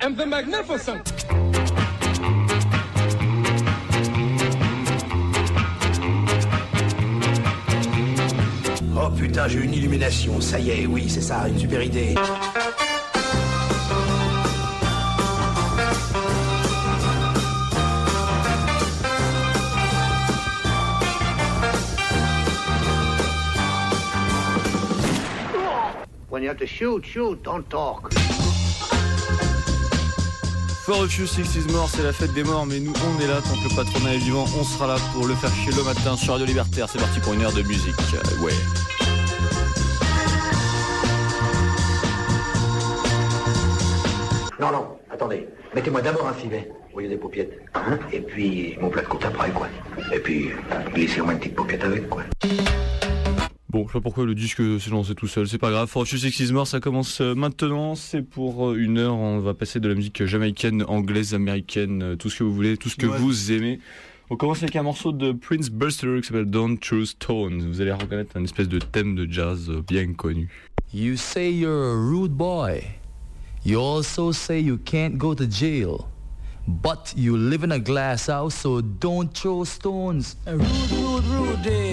and the magnificent. Oh putain, j'ai une illumination, ça y est, oui, c'est ça, une super idée. When you have to shoot, don't talk. For Refuse 60's More, c'est la fête des morts, mais nous on est là, tant que le patronat est vivant, on sera là pour le faire chier le matin sur Radio Libertaire. C'est parti pour une heure de musique. Ouais. Non, attendez, mettez-moi d'abord un filet, au lieu des paupiètes, hein, et puis mon plat de côte après, quoi. Et puis, glissez-moi une petite paupiette avec, quoi. Bon, je sais pas pourquoi le disque s'est lancé tout seul, c'est pas grave. For Refuse 60's More, ça commence maintenant, c'est pour une heure, on va passer de la musique jamaïcaine, anglaise, américaine, tout ce que vous voulez, tout ce que vous aimez. On commence avec un morceau de Prince Buster qui s'appelle Don't Throw Stones. Vous allez reconnaître un espèce de thème de jazz bien connu. You say you're a rude boy. You also say you can't go to jail. But you live in a glass house, so don't throw stones. Rude, eh?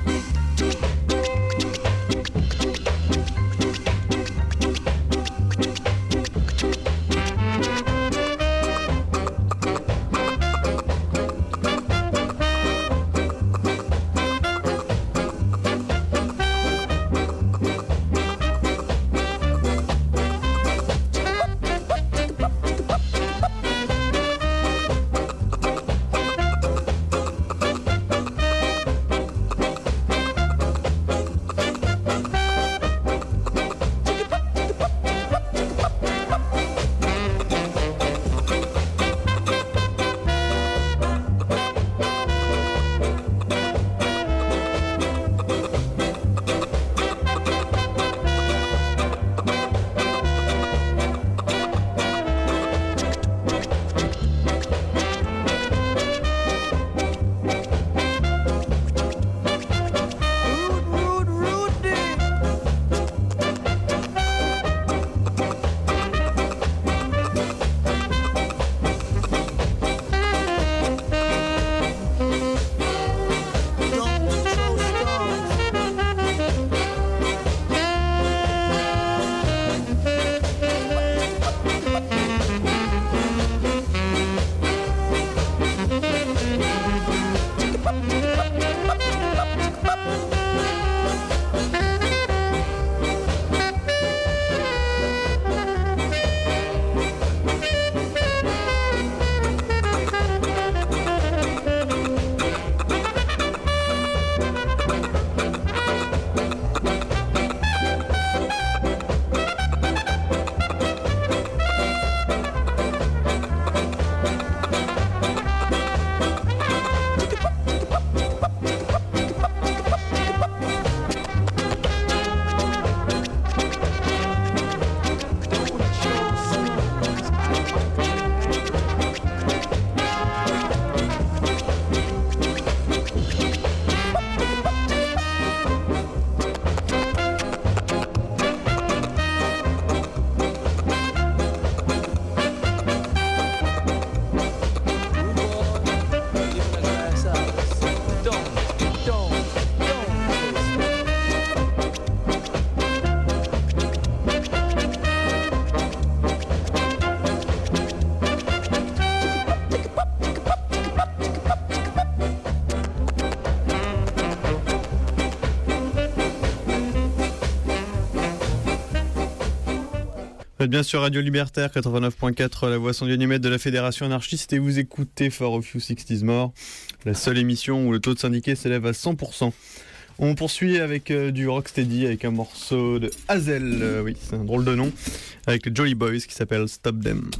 Vous êtes bien sur Radio Libertaire 89.4, la voix sans diamètre de la Fédération anarchiste, et vous écoutez For Refuse 60's More, la seule émission où le taux de syndiqué s'élève à 100%. On poursuit avec du rocksteady, avec un morceau de Hazel, oui c'est un drôle de nom, avec les Jolly Boys qui s'appelle Stop Them.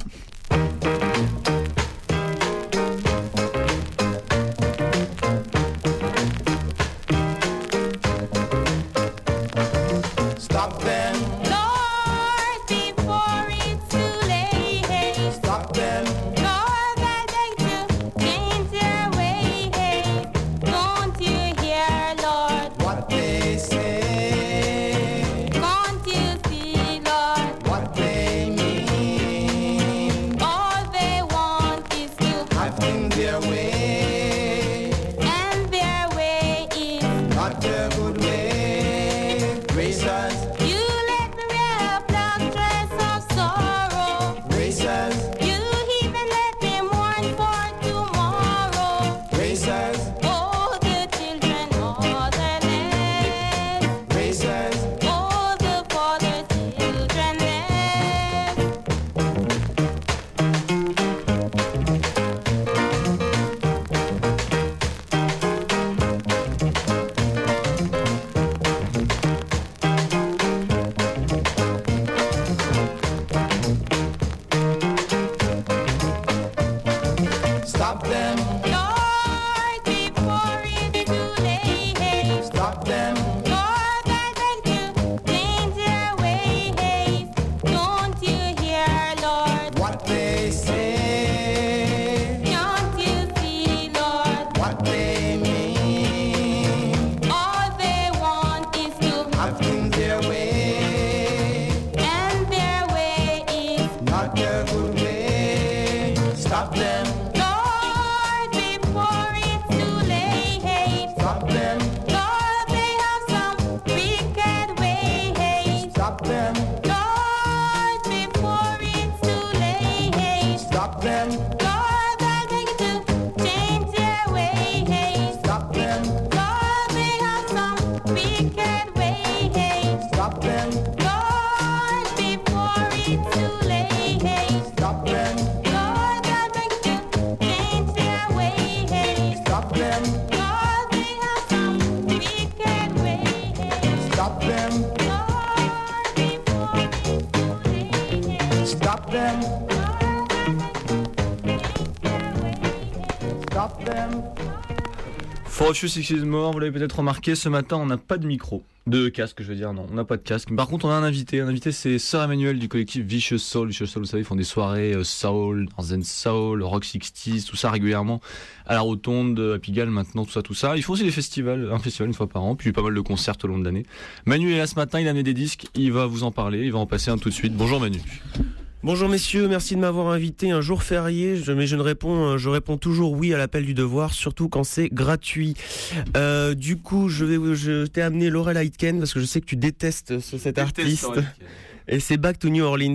Can't you see, Lord, what they mean? Stop them. Lord, before it's too late. Stop them. Lord, I beg to change their ways. Don't you hear, Lord? What they say, Can't you see, Lord? what they mean. All they want is to, Have things their way, and their way is. not their good way. Stop them. Lord, before it's too late. Stop them. Lord, they have some wicked ways. Stop them. Lord, before it's too late. Stop them. Lord, I beg you to change their ways. Stop them. Lord, they have some wicked ways. Stop them. Lord, before it's too late. Stop them. Lord, I beg you to change their ways. Stop them. Lord, they have some wicked ways. Stop them. Lord, before it's too late. Stop them. Stop them. For a Few Sexes More, vous l'avez peut-être remarqué, ce matin on n'a pas de micro, de casque je veux dire, non, on n'a pas de casque. Par contre on a un invité c'est Sœur Emmanuel du collectif Vicious Soul. Vicious Soul, vous savez, ils font des soirées soul, zen soul, rock 60s, tout ça régulièrement, à la Rotonde, à Pigalle maintenant, tout ça. Ils font aussi des festivals, un festival une fois par an, puis pas mal de concerts au long de l'année. Manu est là ce matin, il a amené des disques, il va vous en parler, il va en passer un tout de suite. Bonjour Manu. Bonjour messieurs, merci de m'avoir invité un jour férié, mais je réponds toujours oui à l'appel du devoir, surtout quand c'est gratuit. Du coup, je t'ai amené Laurel Aitken parce que je sais que tu détestes cet artiste. Et c'est Back to New Orleans.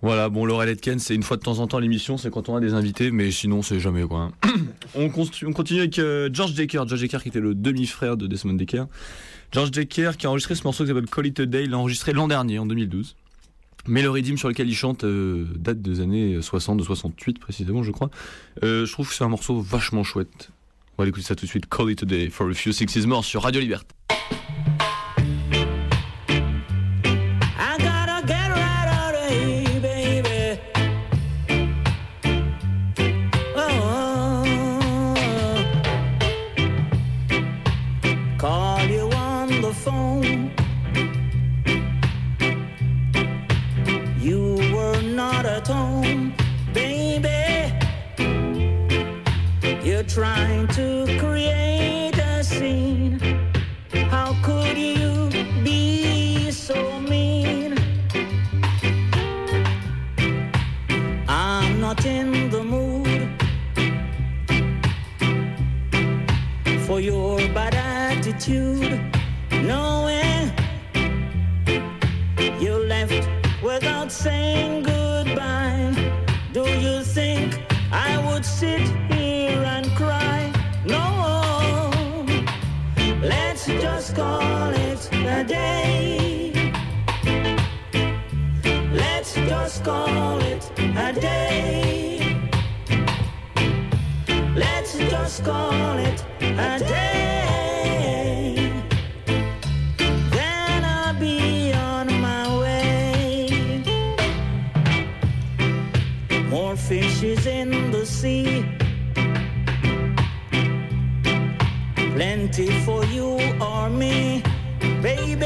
Voilà, bon, Laurel Aitken, c'est une fois de temps en temps l'émission, c'est quand on a des invités, mais sinon c'est jamais quoi. On continue avec George Decker qui était le demi-frère de Desmond Decker. George Decker qui a enregistré ce morceau qui s'appelle Call It a Day, il l'a enregistré l'an dernier, en 2012. Mais le rythme sur lequel il chante date des années 60, de 68 précisément, je crois. Je trouve que c'est un morceau vachement chouette. On va écouter ça tout de suite. Call It a Day for a Few Sixes More sur Radio Liberté. Trying to create a scene. How could you be so mean? I'm not in the mood for your bad attitude. Knowing you left without saying goodbye. Do you think I would sit here and cry? No, let's just call it a day. Let's just call it a day. Let's just call it a day. Then I'll be on my way. More fishes in the sea, plenty for you or me, baby.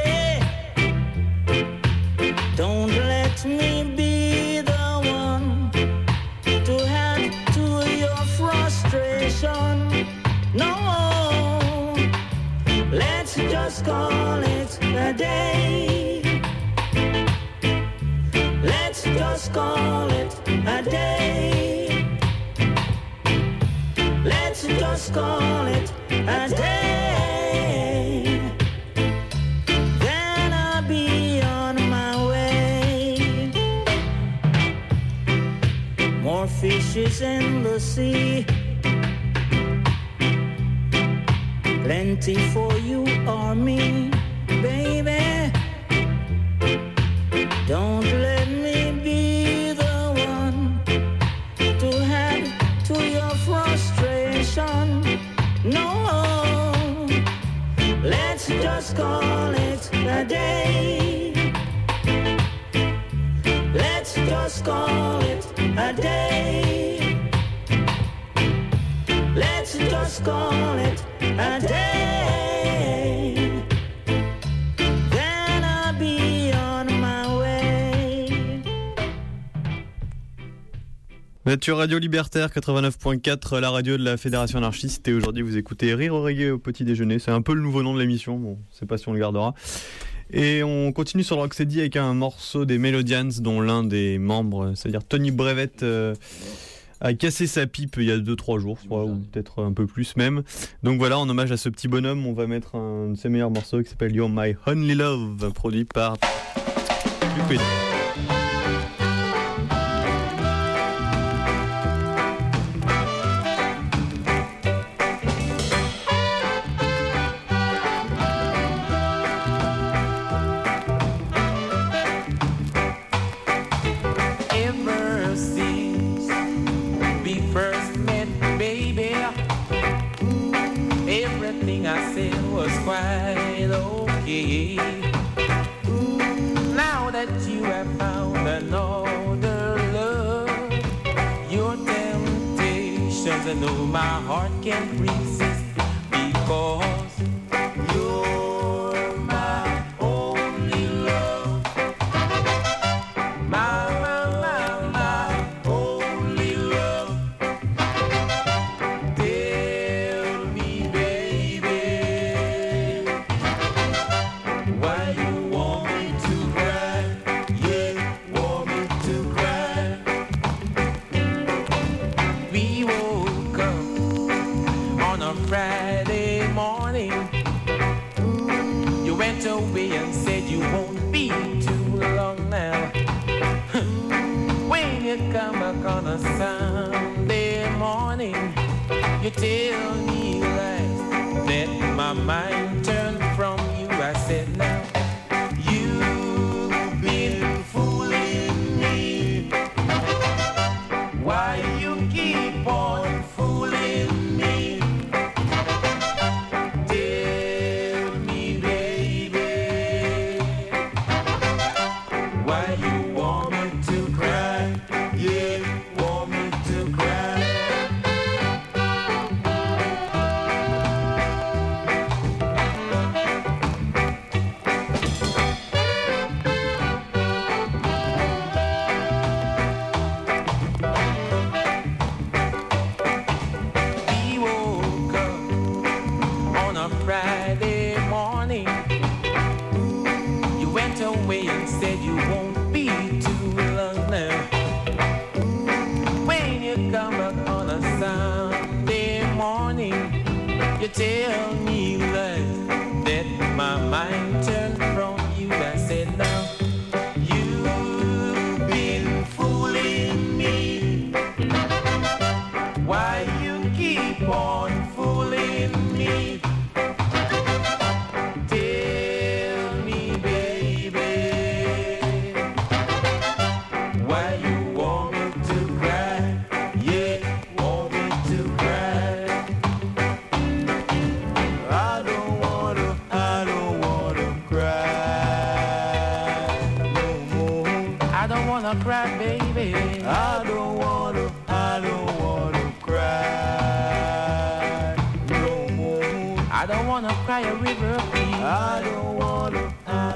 Don't let me be the one to add to your frustration. No, let's just call it a day. Let's just call it a day. Let's just call it a day. Then I'll be on my way. More fishes in the sea, plenty for you or me, baby. Don't let me be the one to add to your frustration. No, let's just call it a day. Let's just call it a day. Let's just call it a day. Then I'll be on my way. Vous êtes sur Radio Libertaire 89.4, la radio de la Fédération anarchiste, et aujourd'hui vous écoutez Rire au reggae au petit déjeuner. C'est un peu le nouveau nom de l'émission, bon, je sais pas si on le gardera. Et on continue sur le Rocksteady avec un morceau des Melodians dont l'un des membres, c'est-à-dire Tony Brevet, a cassé sa pipe il y a 2-3 jours, je crois, ou peut-être un peu plus même. Donc voilà, en hommage à ce petit bonhomme, on va mettre un de ses meilleurs morceaux qui s'appelle You're My Only Love, produit par Cupid. Quite okay. Now that you have found another love, your temptations, I know my heart can't resist, because you're my only love, my only love. Tell me, baby, why you want me to cry? Yeah, want me to cry. We woke up on a Friday morning. You went away and said you won't be too long now. come back on a Sunday morning, you tell me lies that my mind turned from you. I said, now you've been fooling me. Why you keep on fooling me? Tell me, baby, why you want me to cry? Yeah, want me to cry. We woke up on a Friday morning. You went away and said you won't be too long now. When you come back on a Sunday morning, you tell me lies that my mind turned from you. I said, now you've been fooling me. Why you keep on fooling me? Tell me, baby, why you want me to cry? Yeah, want me to cry. I don't wanna cry no more. I don't wanna cry, baby. I don't wanna cry no more. I don't wanna cry a river of tears. I don't wanna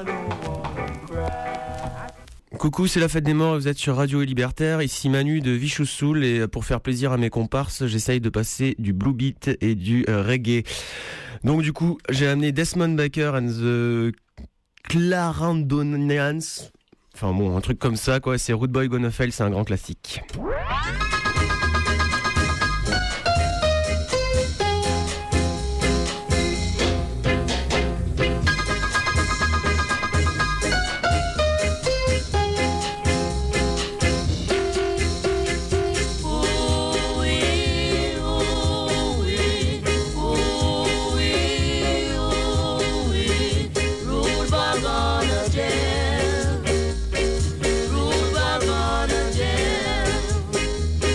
cry. Coucou, c'est la fête des morts et vous êtes sur Radio Libertaire. Ici Manu de Vichoussoul et pour faire plaisir à mes comparses, j'essaye de passer du blue beat et du reggae. Donc du coup, j'ai amené Desmond Baker and the Clarendonians. Enfin bon, un truc comme ça quoi, c'est Rude Boy Gonna Fail, c'est un grand classique. Rule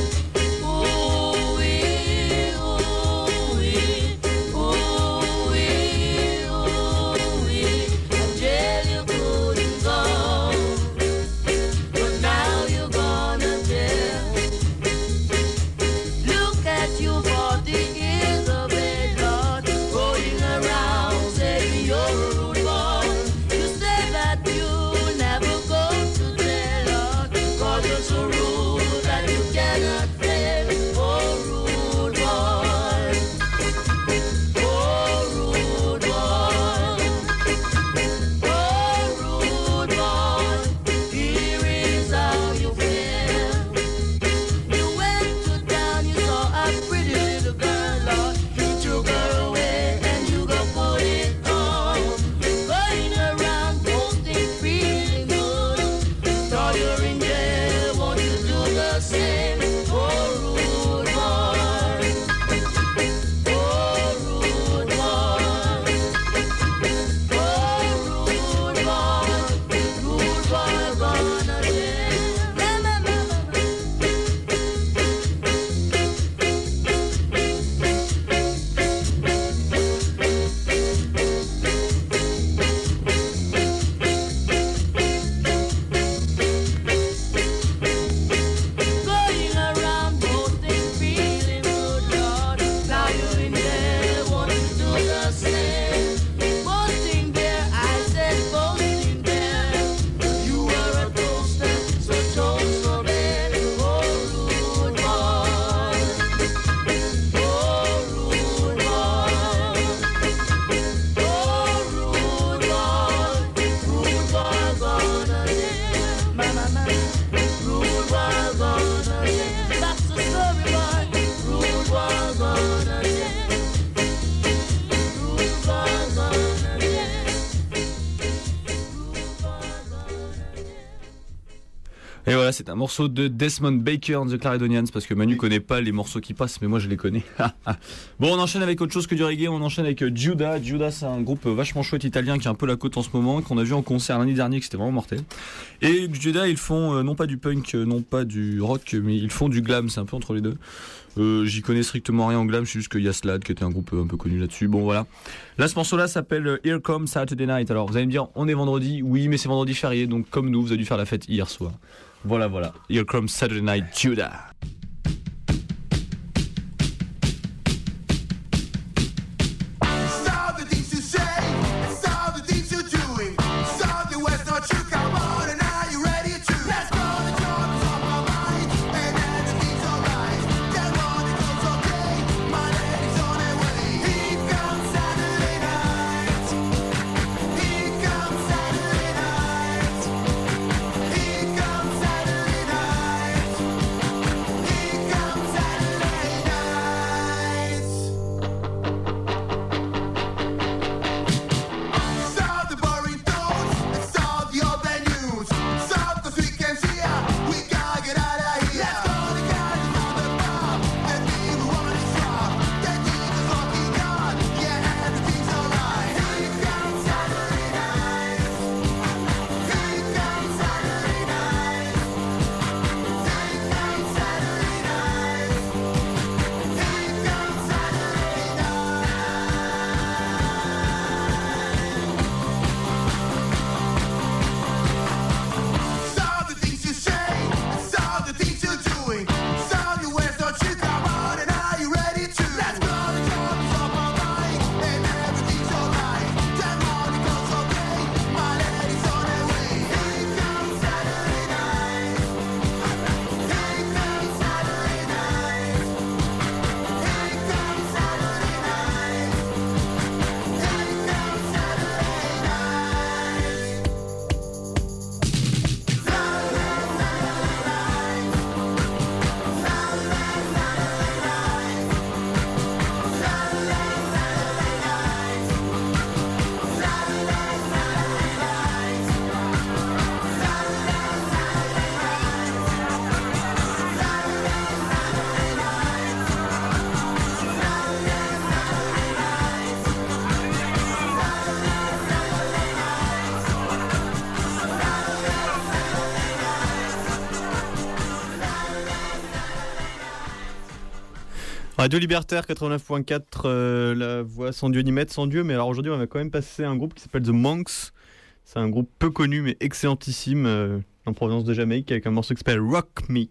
Et voilà, c'est un morceau de Desmond Baker and the Clarendonians, parce que Manu connaît pas les morceaux qui passent, mais moi je les connais. Bon, on enchaîne avec autre chose que du reggae, on enchaîne avec Judah. Judah, c'est un groupe vachement chouette italien qui a un peu la côte en ce moment, qu'on a vu en concert lundi dernier, que c'était vraiment mortel. Et Judah, ils font non pas du punk, non pas du rock, mais ils font du glam, c'est un peu entre les deux. J'y connais strictement rien en glam, c'est juste qu'il y a Slad qui était un groupe un peu connu là-dessus. Bon voilà. Là, ce morceau-là s'appelle Here Comes Saturday Night. Alors vous allez me dire, on est vendredi, oui, mais c'est vendredi férié, donc comme nous, vous avez dû faire la fête hier soir. Voilà. Here Comes Saturday Night, Judah. Radio Libertaire 89.4, la voix sans Dieu ni maître, sans Dieu. Mais alors aujourd'hui, on va quand même passer un groupe qui s'appelle The Monks. C'est un groupe peu connu mais excellentissime en provenance de Jamaïque avec un morceau qui s'appelle Rock Me.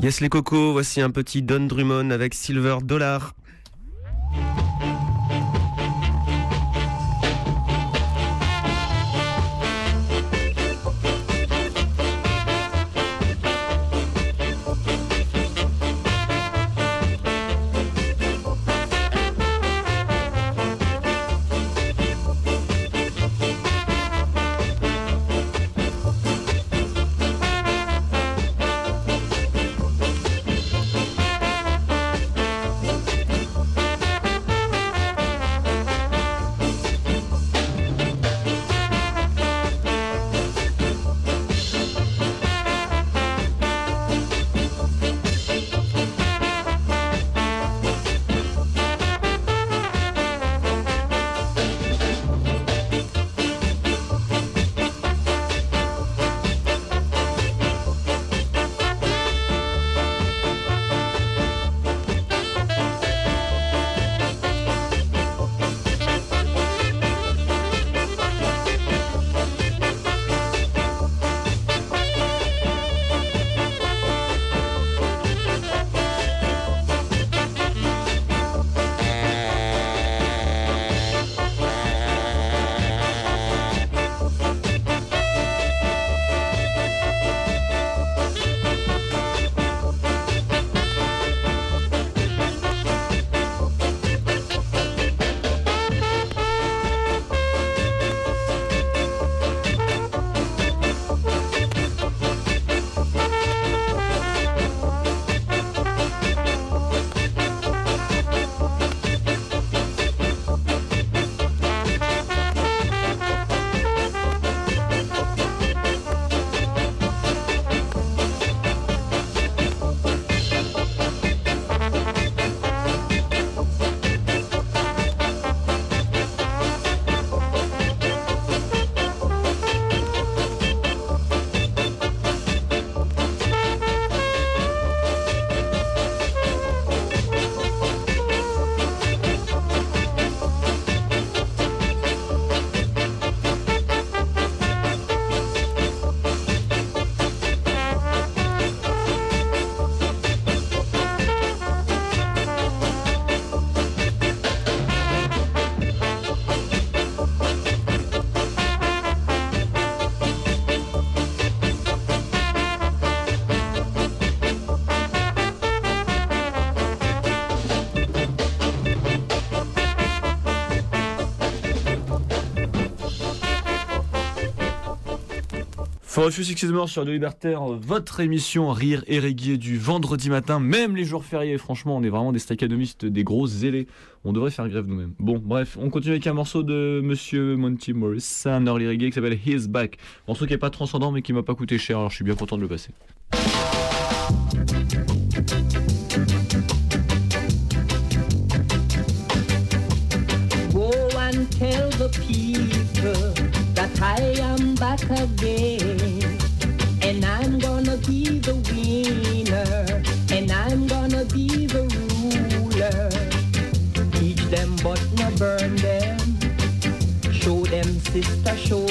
Yes les cocos, voici un petit Don Drummond avec Silver Dollar. For a Few Sixes More sur Radio Libertaire, votre émission Rire et Reggae du vendredi matin, même les jours fériés. Franchement, on est vraiment des staccanomistes, des gros zélés. On devrait faire grève nous-mêmes. Bon, bref, on continue avec un morceau de Monsieur Monty Morris, un early reggae qui s'appelle He's Back. Morceau qui est pas transcendant mais qui m'a pas coûté cher, alors je suis bien content de le passer. Go and tell the people that I am back again, and I'm gonna be the winner, and I'm gonna be the ruler. Teach them but not burn them, show them sister, show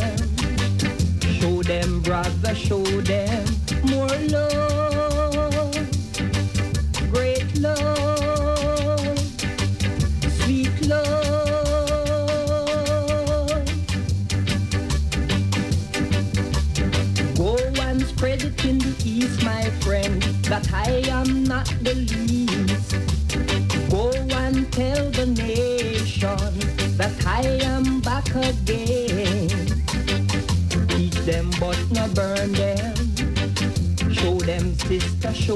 them brother, show them more love, great love, sweet love. Spread it in the east, my friend, that I am not the least. Go and tell the nation that I am back again. Teach them but not burn them. Show them sister, show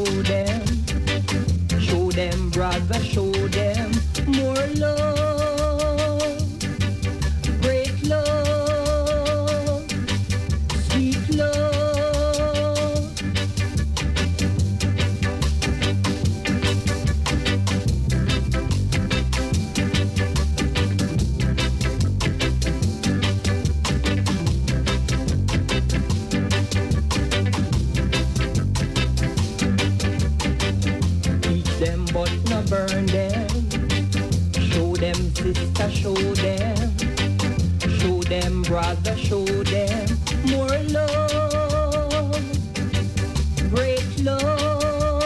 them brother, show them more love, great love, sweet love. Burn them, show them sister, show them brother, show them more love, great love,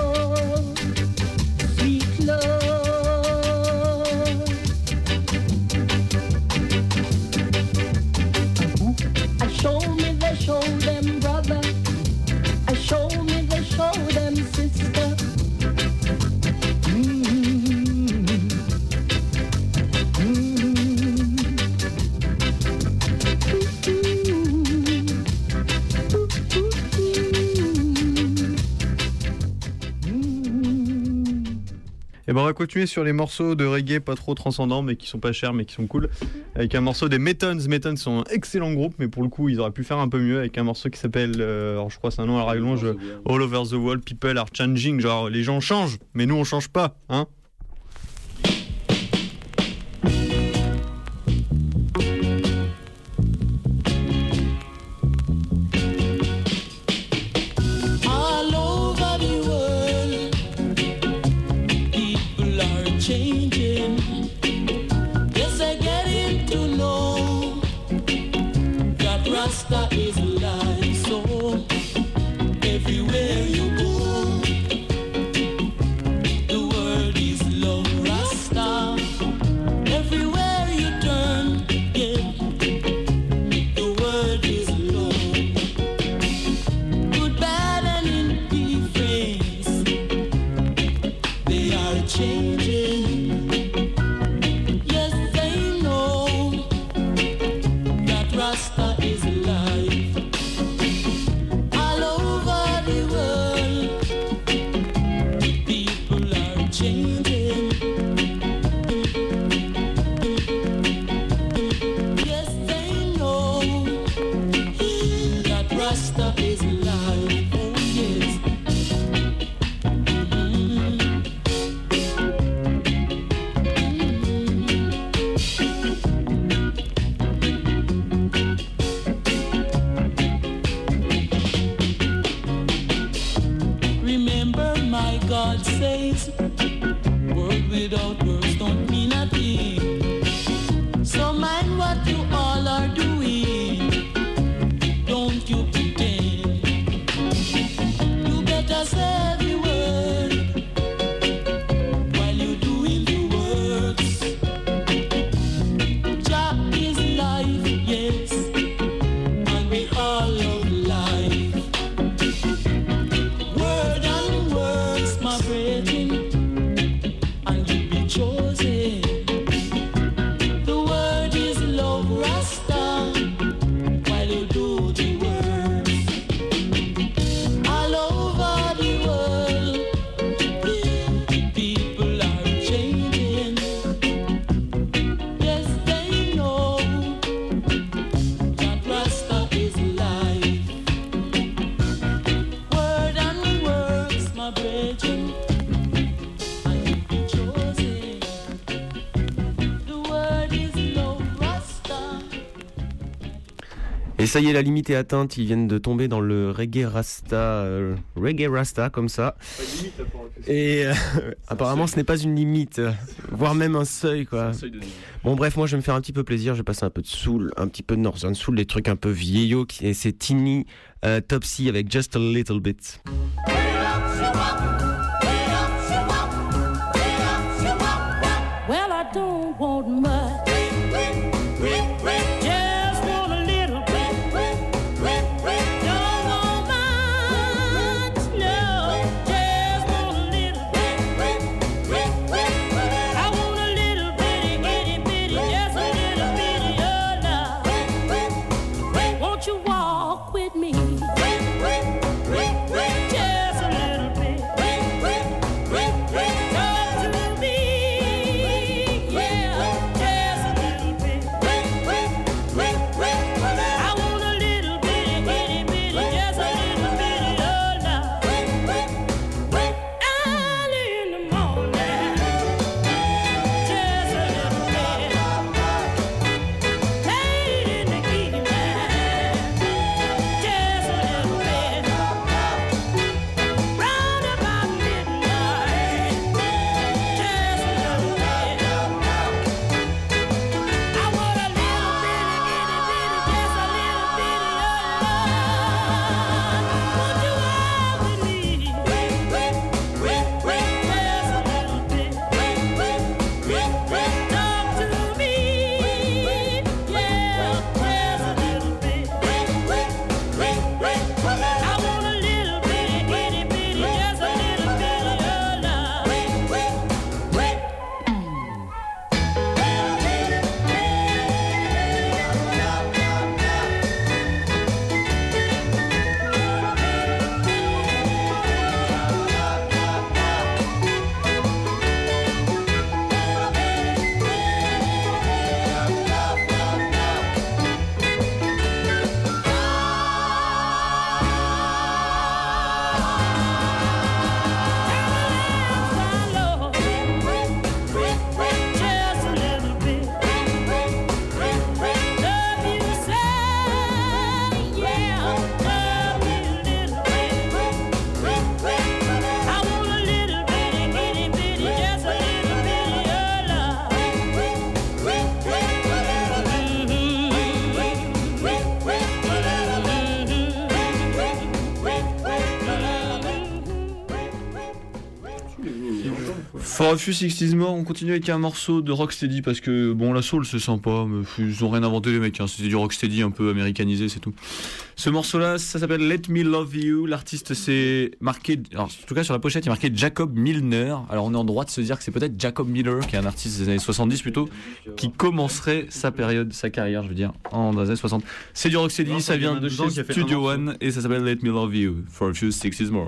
Et ben on va continuer sur les morceaux de reggae pas trop transcendants, mais qui sont pas chers, mais qui sont cool. Avec un morceau des Metons. Metons sont un excellent groupe, mais pour le coup, ils auraient pu faire un peu mieux. Avec un morceau qui s'appelle, alors je crois c'est un nom à la rallonge, All Over the World, People Are Changing. Genre les gens changent, mais nous on change pas, hein. Rasta is alive, so everywhere you go, the word is love, Rasta. Everywhere you turn, yeah, the word is love. Good, bad, and indifference, they are changing. Yes, they know that Rasta is alive. All over the world, people are changing. Yes, they know that Rasta is alive. Oh, yes. Remember, my God says, word without words don't mean a thing. So mind what you all are doing. Don't you pretend. You better say the word while you're doing the works. Jah is life, yes, and we all love life. Word and works, my brethren, and you be chosen. The word is love, Rasta, while you do the works. All over the world, people are changing. Yes, they know that Rasta is alive. Word and works, my brethren, and you be chosen. The word is love, Rasta. Et ça y est, la limite est atteinte. Ils viennent de tomber dans le reggae rasta, comme ça. Et apparemment, ce n'est pas une limite, voire même un seuil, quoi. Bon, bref, moi, je vais me faire un petit peu plaisir. Je vais passer un peu de soul, un petit peu de northern soul, des trucs un peu vieillots. Et c'est Tiny Topsy avec Just a Little Bit. Well, I don't want much. Just want a little bit. Don't want much, no. Just want a little bit. I want a little bitty, itty bitty, just a little bitty of love. Won't you walk with me? Just a little bit. For a Few 60s More, on continue avec un morceau de Rocksteady parce que bon, la soul c'est sympa, mais ils ont rien inventé les mecs, hein. C'était du Rocksteady un peu américanisé, c'est tout. Ce morceau-là, ça s'appelle Let Me Love You. L'artiste c'est marqué, alors, en tout cas sur la pochette, il est marqué Jacob Milner. Alors on est en droit de se dire que c'est peut-être Jacob Miller, qui est un artiste des années 70 plutôt, qui commencerait sa carrière, je veux dire, dans les années 60. C'est du Rocksteady, ça vient de chez Studio One et ça s'appelle Let Me Love You. For a Few 60s More.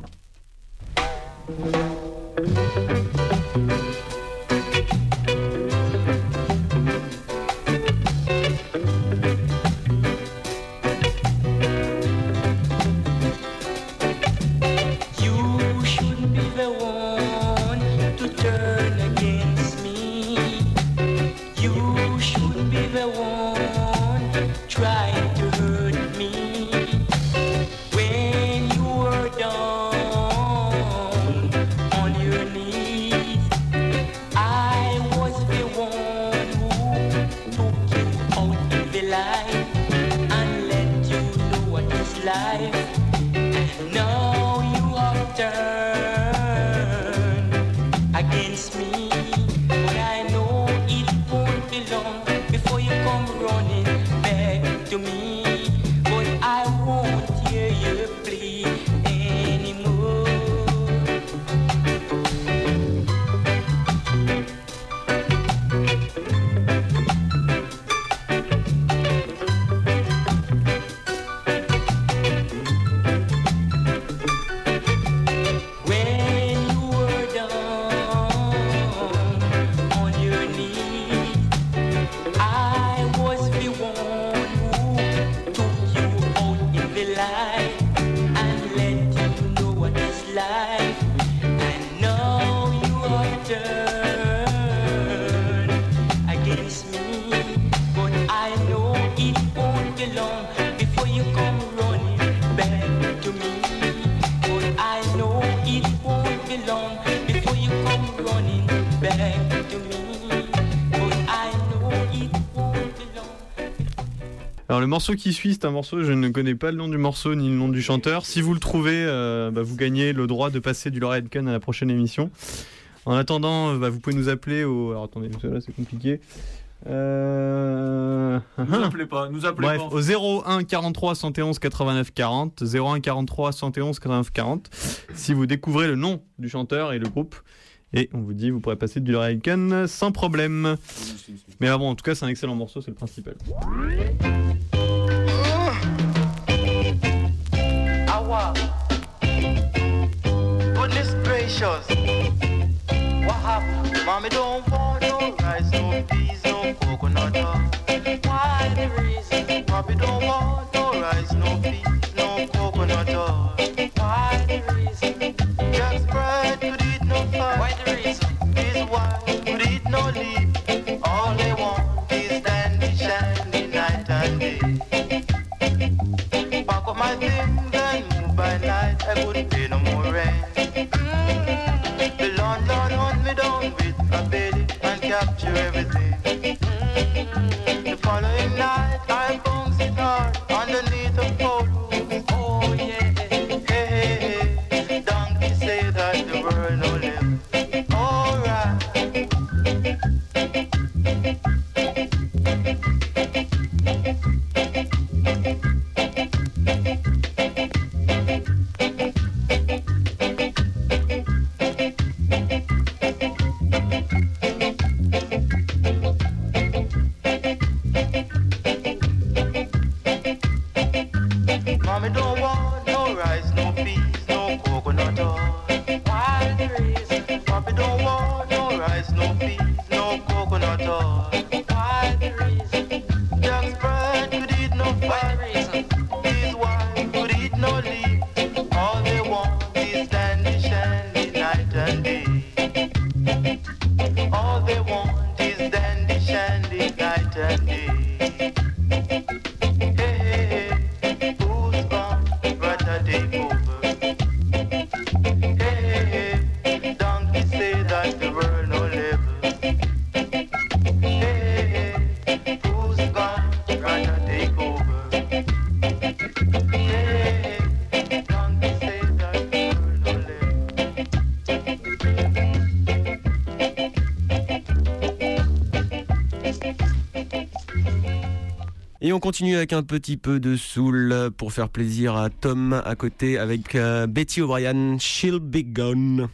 Alors le morceau qui suit, c'est un morceau, je ne connais pas le nom du morceau ni le nom du chanteur. Si vous le trouvez, vous gagnez le droit de passer du Laura Hedken à la prochaine émission. En attendant, vous pouvez nous appeler au... Alors attendez, là c'est compliqué. Nous appelez pas. Bref, au 01 43 111 89 40, 01 43 111 89 40. Si vous découvrez le nom du chanteur et le groupe, et on vous dit, vous pourrez passer du Laura Hedken sans problème. Mais bon, en tout cas, c'est un excellent morceau, c'est le principal. Goodness gracious, what happened? Mommy don't want no rice, no peas, no coconut. Why the reason? Mommy don't want no rice, no peas, no coconut. Why the reason? Just bread could eat no fat. Why the reason? His wife could eat no leaf. All they want is dandy shandy night and day. Pack up my things and move by night. I couldn't pay no more rent. The landlord hunt me down with a belly and capture everything. The following night I found it hard underneath a pole. Oh yeah, hey, hey, hey. Donkey say that the world no live. Alright. Mommy don't want no rice, no peas, no coconut. Why the reason? Papi don't want no rice, no peas, no coconut. Why the reason? Just bread could eat no fat. His wife could eat no leaf. All they want is dandy shandy night and day. All they want is dandy shandy night and day. Et on continue avec un petit peu de soul pour faire plaisir à Tom à côté avec Betty O'Brien, She'll Be Gone.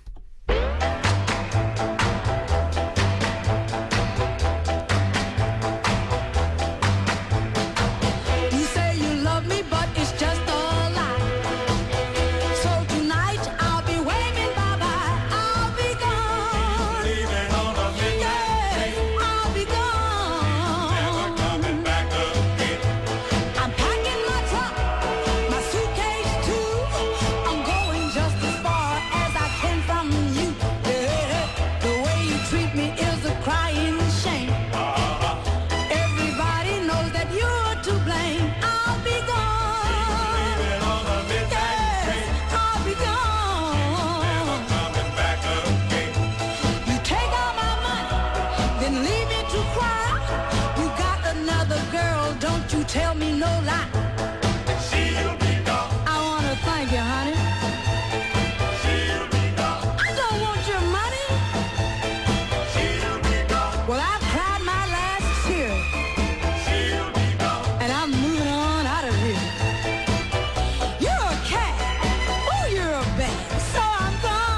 You say you love me, but it's just a lie. So tonight I'll be waving bye-bye. I'll be gone. Leaving on a midnight train. I'll be gone. Never coming back again. I'm packing my trunk, my suitcase too. I'm going just as far as I can from you. Yeah. The way you treat me is a crying shame. Everybody knows that you're to blame. I'll be gone. Leaving on a midnight train. I'll be gone. Never coming back again. You take all my money, then leave me to cry. You got another girl, don't you tell me no lie. She'll be gone. I wanna thank you, honey. She'll be gone. I don't want your money. She'll be gone. Well, I've cried my last tear. She'll be gone. And I'm moving on out of here. You're a cat. Oh, you're a bat. So I'm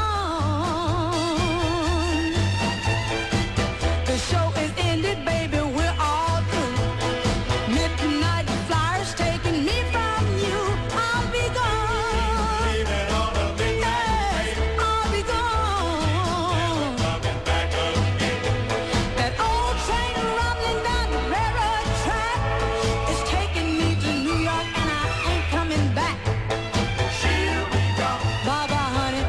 gone. The show is ended, baby. We're all through. Midnight flyers taking me from you. I'll be gone. Leaving on a midnight train. I'll be gone. Coming back again. That old train rumbling down the railroad track is taking me to New York, and I ain't coming back. She'll be gone. Bye bye, honey.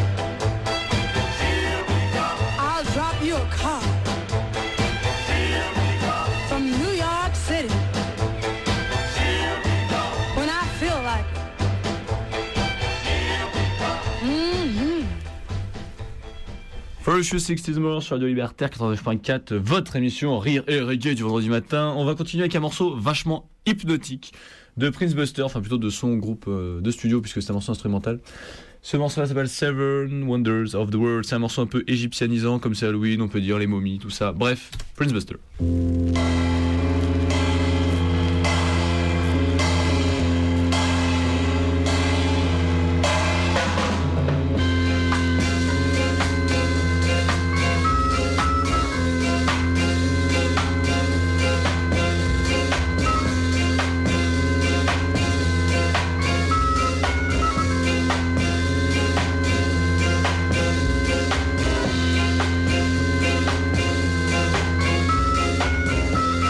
She'll be gone. I'll drop you a car. She'll be gone. From New York City. She'll be gone. When I feel like it. She'll be gone. Ferocious 60s More sur Radio Libertaire 89.4, votre émission Rire et Reggae du vendredi matin. On va continuer avec un morceau vachement hypnotique de Prince Buster, enfin plutôt de son groupe de studio puisque c'est un morceau instrumental. Ce morceau-là s'appelle Seven Wonders of the World. C'est un morceau un peu égyptianisant, comme c'est Halloween, on peut dire les momies, tout ça. Bref, Prince Buster. She'll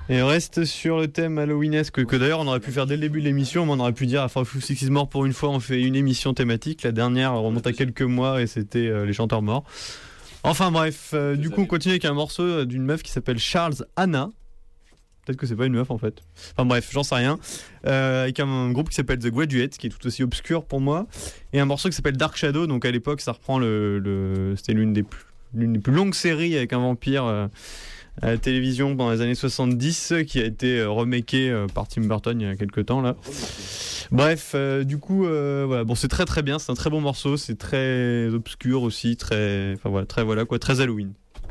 Et on reste sur le thème Halloweenesque que d'ailleurs on aurait pu faire dès le début de l'émission, mais on aurait pu dire à Fou Six is Mort pour une fois on fait une émission thématique. La dernière remonte à quelques mois et c'était les chanteurs morts. Enfin bref, du coup on continue avec un morceau d'une meuf qui s'appelle Charles Anna. Peut-être que c'est pas une meuf en fait. Enfin bref, j'en sais rien. Avec un groupe qui s'appelle The Graduate, qui est tout aussi obscur pour moi, et un morceau qui s'appelle Dark Shadow. Donc à l'époque ça reprend c'était l'une des plus longues séries avec un vampire à la télévision pendant les années 70, qui a été remaké par Tim Burton il y a quelques temps là. Bref, du coup, voilà. Bon, c'est très très bien, c'est un très bon morceau, c'est très obscur aussi, très Halloween.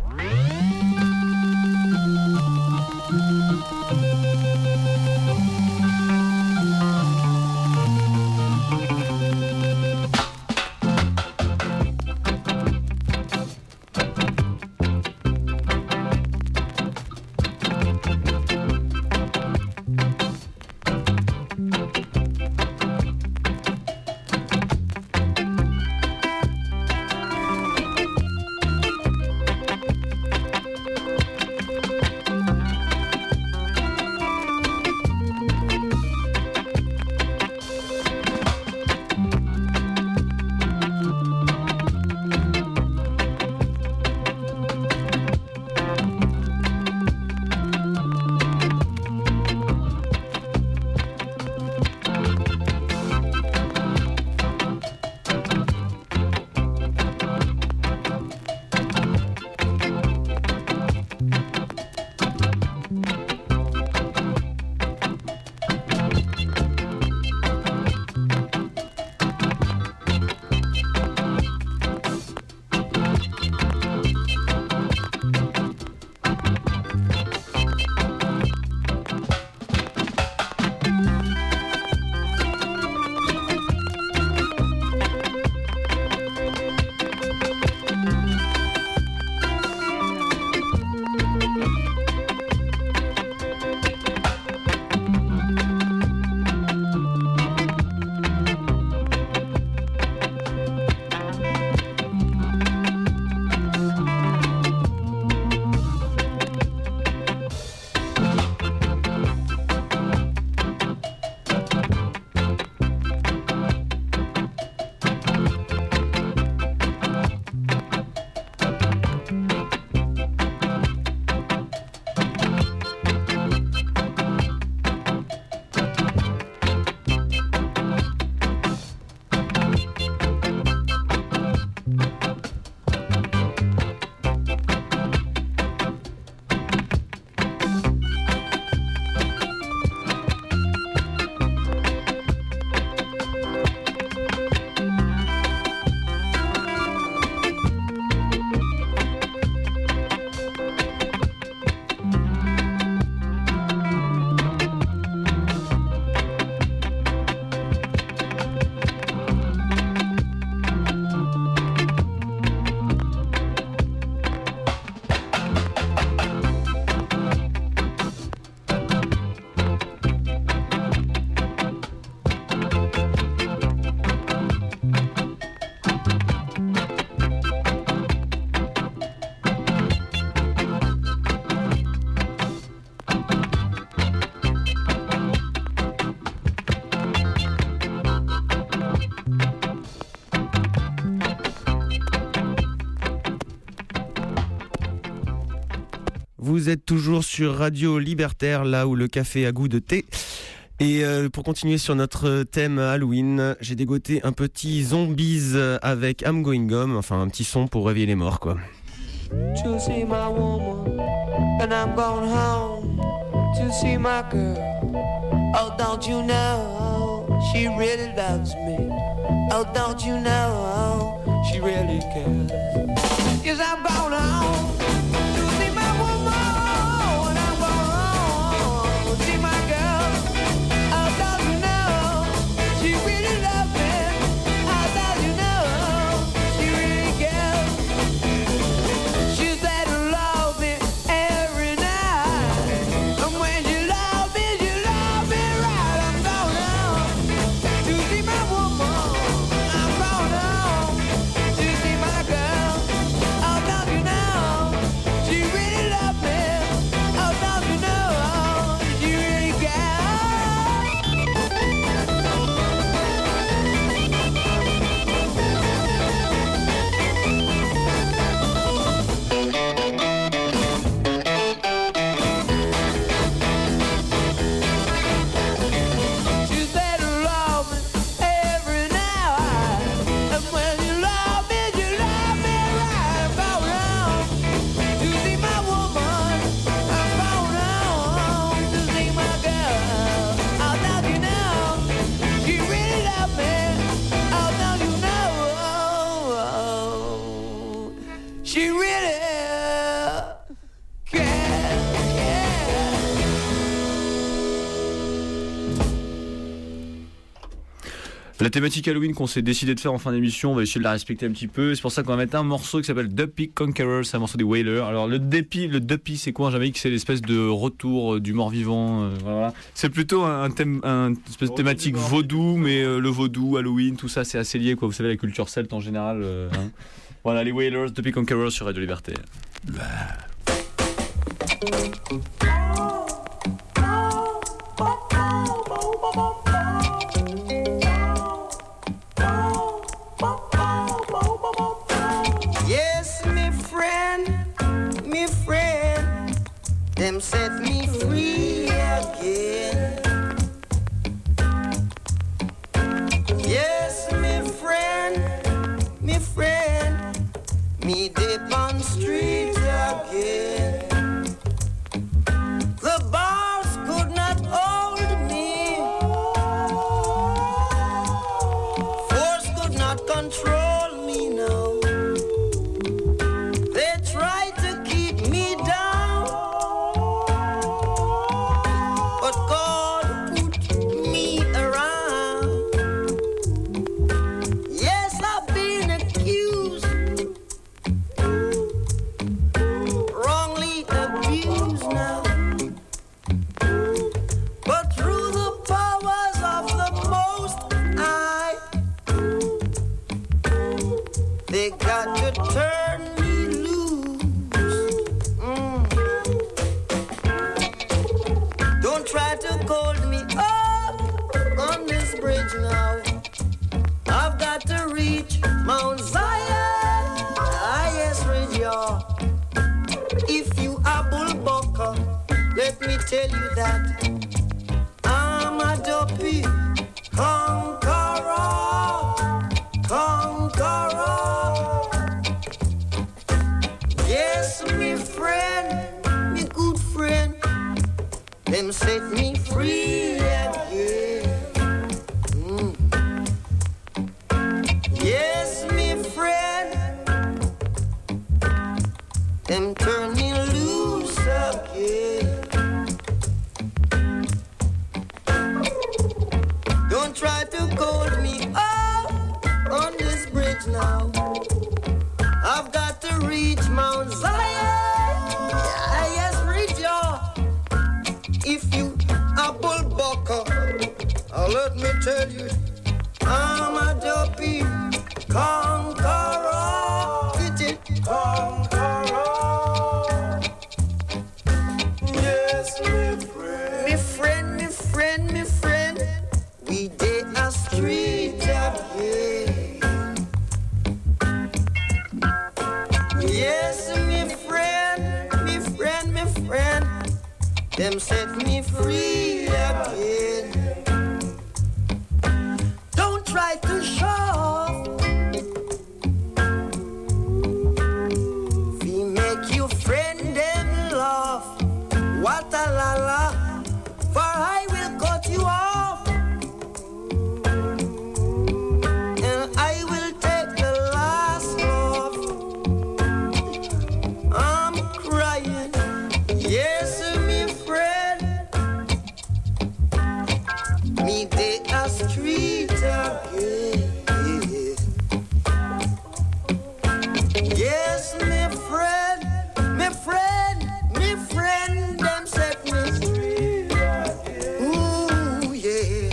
Vous êtes toujours sur Radio Libertaire, là où le café a goût de thé. Et pour continuer sur notre thème Halloween, j'ai dégoté un petit Zombies avec I'm Going Home, enfin un petit son pour réveiller les morts, quoi. To see my woman, and I'm going home to see my girl. Oh, don't you know she really loves me? Oh, don't you know she really cares? Yes, I'm going home to see my woman, and I'm going home to see my girl. Oh, don't you know she really loves me? Oh, don't you know she really cares? She said love me every night, and when you love me right. I'm going home to see my woman. I'm going home to see my girl. Oh, don't you La thématique Halloween qu'on s'est décidé de faire en fin d'émission, on va essayer de la respecter un petit peu. C'est pour ça qu'on va mettre un morceau qui s'appelle Duppy Conqueror, c'est un morceau des Wailers. Alors le Duppy c'est quoi en Jamaïque? C'est l'espèce de retour du mort-vivant. Voilà. C'est plutôt un espèce de thématique vaudou, mais le vaudou, Halloween, tout ça c'est assez lié, quoi. Vous savez, la culture celte en général. Hein. Voilà, les Wailers, Duppy Conqueror sur Radio Liberté. Yes, me friend, them set me free again. Yes, me friend, me dip on street again. The bars could not hold me, force could not control me now. They tried to keep me down, but God put me around. Yes, I've been accused, wrongly abused now, but through the powers of the Most High, they got to turn me loose. Don't try to hold me up on this bridge now. I've got to reach Mount Zion, highest ridge, y'all. If you are Bullbucker, let me tell you that I'm a Duppy conqueror, conqueror. Yes, me friend, me good friend, them set me free again. Yes, me friend, them turn me loose again. Don't try to hold me up on this bridge now. I've got to reach Mount Zion, highest ridge, y'all. If you a Bullbucker, let me tell you, I'm a Duppy conqueror, conqueror. Yes, me friend, we did a street again. Yes, me friend, them set me free again. Don't try to show off, we make you friend them laugh. What a la la, for I will cut you off, and I will take the last laugh. I'm crying, yes, me friend, me dey a street again. Yes, me friend, them set me free again. Ooh, yeah.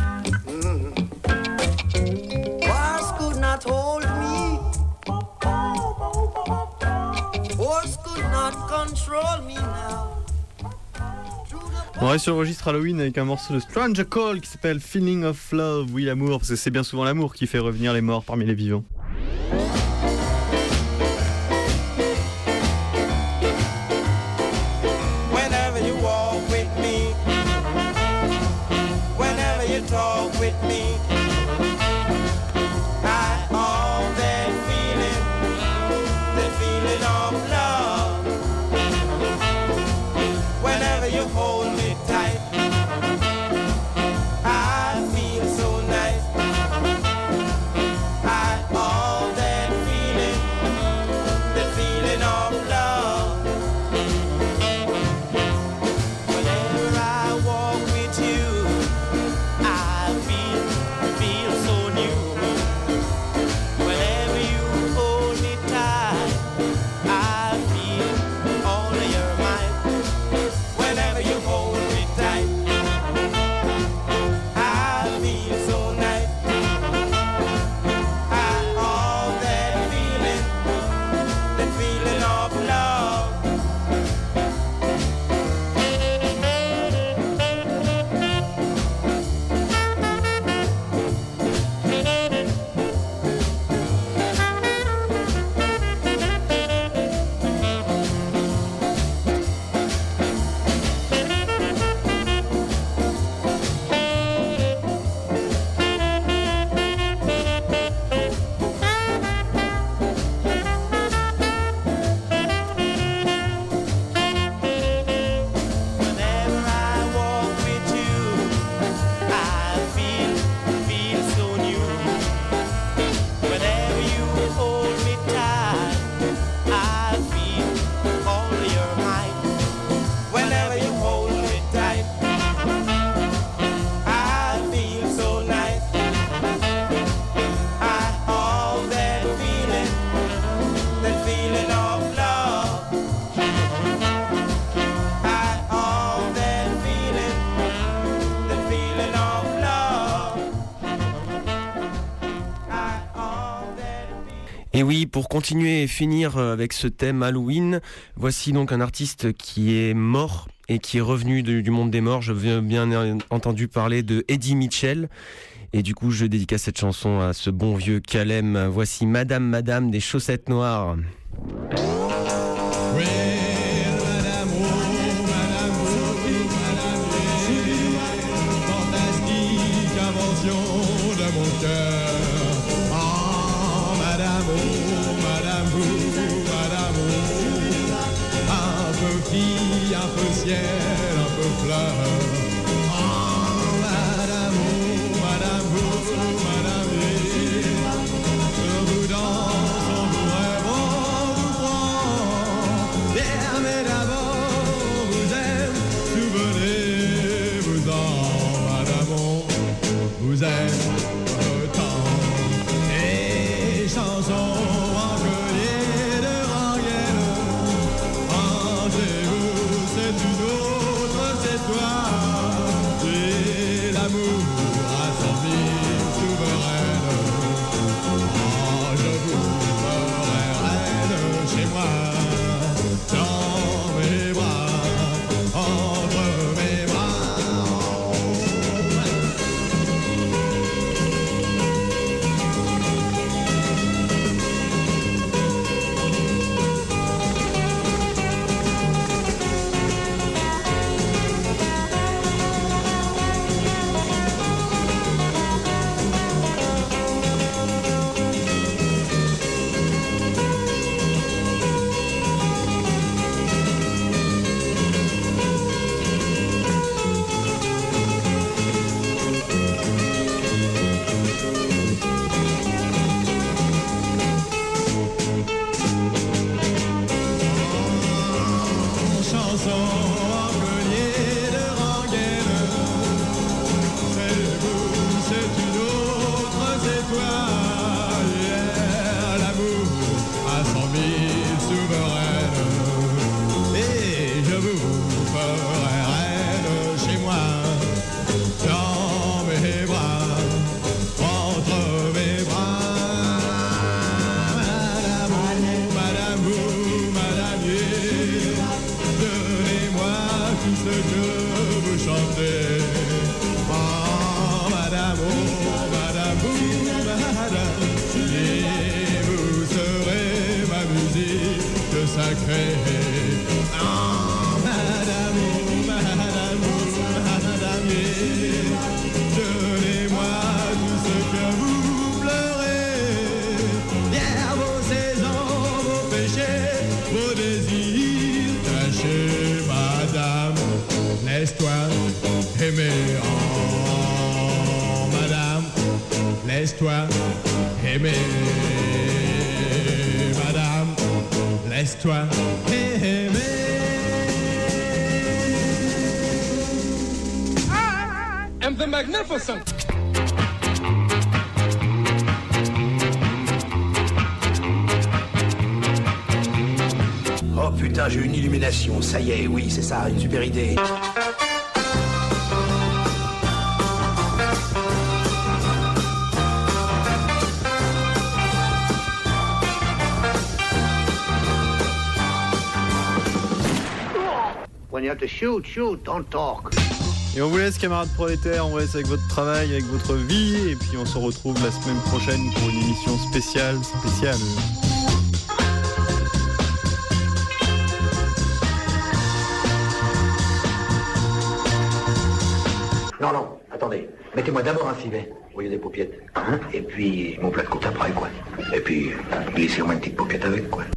Wars could not hold me, force could not control me now. On reste sur le registre Halloween avec un morceau de Stranger Call qui s'appelle Feeling of Love. Oui, l'amour, parce que c'est bien souvent l'amour qui fait revenir les morts parmi les vivants. Whenever you walk with me, whenever you talk with me, I all that feeling of love. Whenever you hold me tight, I feel so nice. I all that feeling of love. Whenever I walk with you, I feel so pour continuer et finir avec ce thème Halloween, voici donc un artiste qui est mort et qui est revenu du monde des morts. Je viens bien entendu parler de Eddie Mitchell. Et du coup, je dédicace cette chanson à ce bon vieux Calem. Voici Madame des Chaussettes Noires. Un peu ciel, un peu fleur. Oh, madame, je vous danse, on vous rêve, on vous prend. Yeah, mais d'abord, on vous aime, souvenez-vous-en, madame, on vous aime autant. Et chansons en collier de rengaine, entrez-vous, c'est une autre, c'est toi. Et l'amour a son vie souveraine. Oh, je vous ferai reine chez moi, dans mes bras, entre mes bras. Chanson en collier de rengaine, c'est vous, c'est une autre, c'est toi. Yeah, l'amour a 100 000 souveraines. Et je vous ferai reine chez moi, dans mes bras, entre mes bras. Madame, vous, madame, donnez-moi tout ce que vous chantez. Oh, madame, vous, madame, et vous serez ma musique sacrée. Oh, madame, et donnez-moi tout ce que vous pleurez. Yeah, vos saisons, vos péchés, vos désirs cachés, madame, laisse-toi aimer. Oh, madame, laisse-toi aimer. Madame, laisse-toi aimer. I am the magnificent. Oh putain, j'ai une illumination, ça y est, oui, c'est ça, une super idée. When you have to shoot, don't talk. Et on vous laisse, camarades prolétaires, on vous laisse avec votre travail, avec votre vie, et puis on se retrouve la semaine prochaine pour une émission spéciale. Non, attendez. Mettez-moi d'abord un civet au lieu des paupiètes. Hein, et puis mon plat de côte après, quoi. Et puis laissez-moi une petite paupiette avec, quoi.